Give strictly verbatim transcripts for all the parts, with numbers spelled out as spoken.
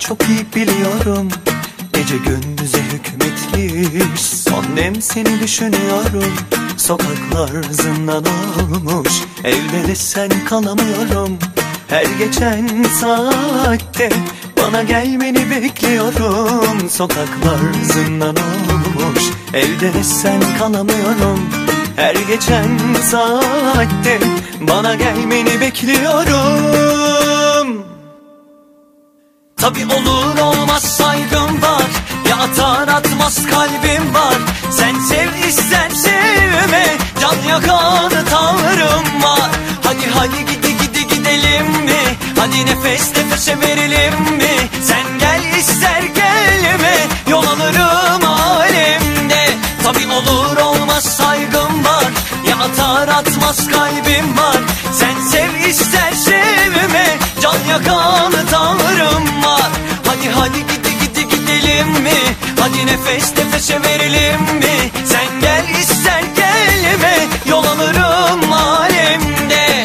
çok iyi biliyorum. Gece gündüze hükmetmiş, son dem seni düşünüyorum. Sokaklar zindan olmuş, evde de sen kalamıyorum. Her geçen saatte bana gelmeni bekliyorum. Sokaklar zindan olmuş, evde de sen kalamıyorum. Her geçen saatte bana gelmeni bekliyorum. Tabi olur olmaz saygım var, ya atar atmaz kalbim var. Sen sev ister sevme, can yakan tavrım var. Hadi hadi gidi gidi gidelim mi? Hadi nefes nefese verelim mi? Sen gel ister gelme, yol alırım alemde. Tabi olur olmaz saygım var, ya atar atmaz kalbim var. Sen sev ister sevme, can yakan tavrım var. Hadi hadi gidi gidi gidelim mi? Hadi nefes nefese verelim mi? Sen gel ister gelme, yol alırım alemde.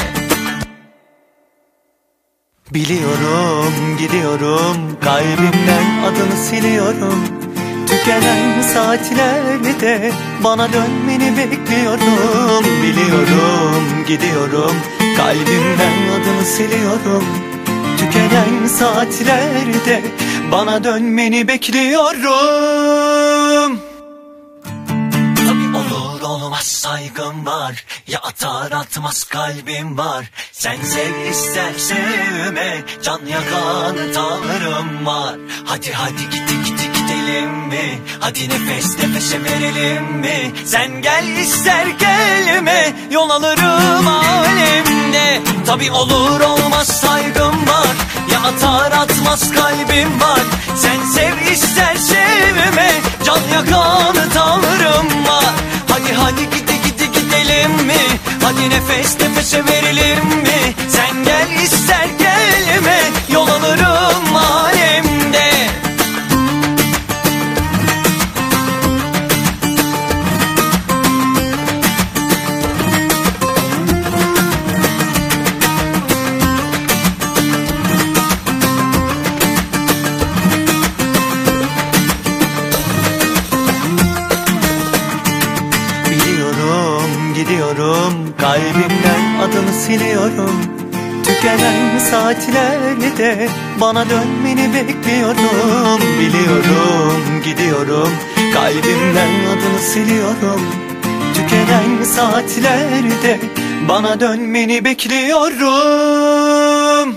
Biliyorum gidiyorum, kalbimden adını siliyorum. Tükenen saatlerde bana dönmeni bekliyorum. Biliyorum gidiyorum, kalbimden adını siliyorum. Tükenen saatlerde bana dönmeni bekliyorum. Tabi olur olmaz saygım var, ya atar atmaz kalbim var. Sen sev ister sevme, can yakan tavrım var. Hadi hadi gidi gidi gidelim mi? Hadi nefes nefese verelim mi? Sen gel ister gelme, yol alırım alemde. Tabi olur olmaz saygım var, ya atar atmaz kalbim var. Sen sev ister sevme, can yakan tavrım var. Hadi hadi gidi gidi gidelim mi? Hadi nefes nefese verelim mi? Sen gel ister gelme, yol alırım alemde. Gidiyorum, kalbimden adını siliyorum. Tükenen saatlerde bana dönmeni bekliyorum. Biliyorum gidiyorum, kalbimden adını siliyorum. Tükenen saatlerde bana dönmeni bekliyorum.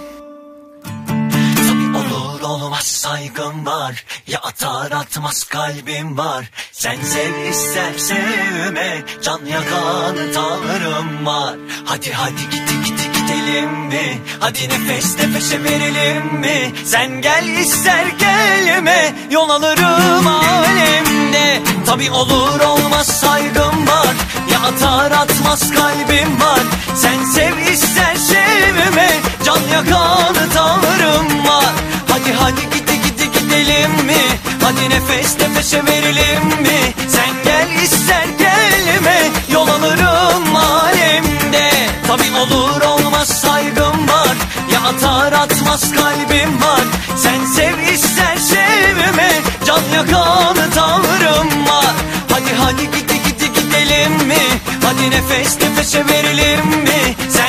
Olmaz saygım var, ya atar atmaz kalbim var. Sen sev ister sevme, can yakan tavrım var. Hadi hadi gidi gidi gidelim mi? Hadi nefes nefese verelim mi? Sen gel ister gelme, yol alırım alemde. Tabi olur olmaz saygım var, ya atar atmaz kalbim var. Sen sev ister sevme, can yakan tavrım var. Hadi hadi gidi gidi gidelim mi? Hadi nefes nefese verelim mi? Sen gel ister gelme, yol alırım alemde. Tabi olur olmaz saygım var, ya atar atmaz kalbim var. Sen sev ister sevme, can yakan tavrım var. Hadi hadi gidi gidi gidelim mi? Hadi nefes nefese verelim mi? Sen